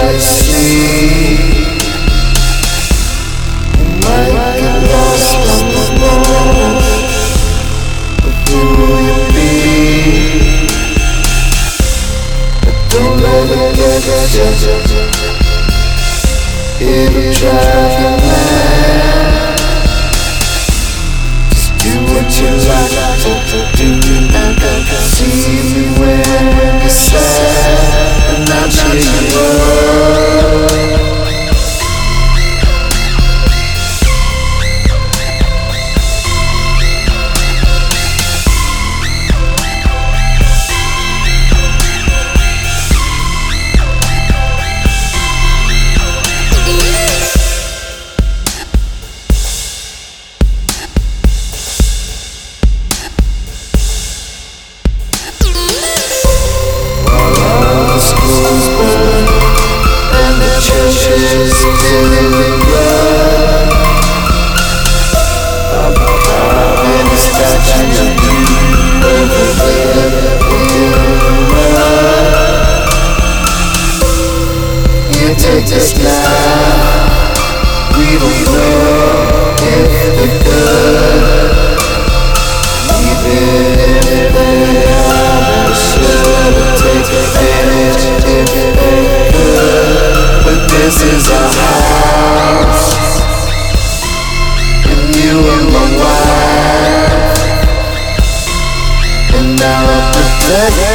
I see. Might get lost on this moment, but who will you be? But don't let it get you. It'll drive you mad. Just do what you like to do, and see me when you're sad, and I'll cheer you up. Take this now. We don't know if they're good. Even if they are, should take advantage if they could. But this is our house, and you are my wife, and I'll protect